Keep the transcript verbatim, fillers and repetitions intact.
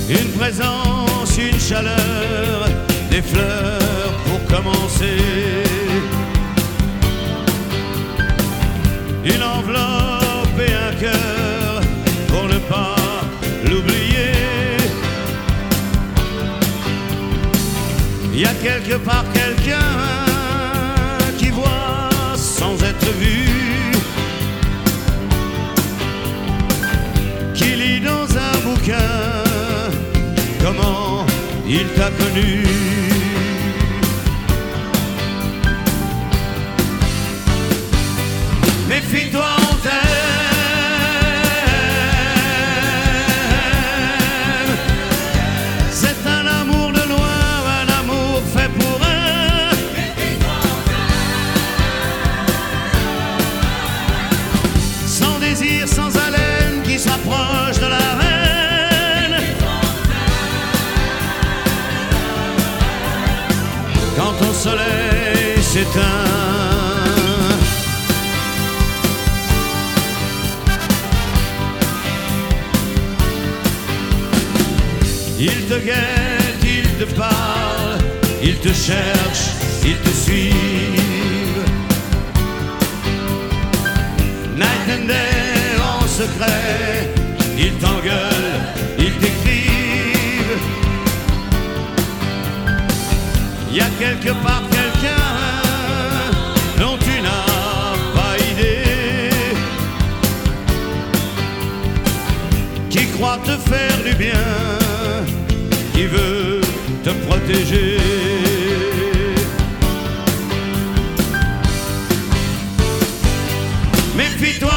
Une présence, une chaleur, des fleurs pour commencer. Une enveloppe et un cœur pour ne pas l'oublier. Il y a quelque part quelqu'un qui voit sans être vu, qui lit dans un bouquin comment il t'a connu. Méfie-toi, on t'aime. C'est un amour de loin, un amour fait pour un. Méfie-toi, on t'aime. Sans désir, sans haleine, qui s'approche de la reine. Méfie-toi, on t'aime. Quand ton soleil s'éteint, il te guette, il te parle, il te cherche, il te suit. Night and day en secret, il t'engueule, il t'écrit. Il y a quelque part quelqu'un dont tu n'as pas idée, qui croit te faire du bien, qui veut te protéger. Méfie-toi,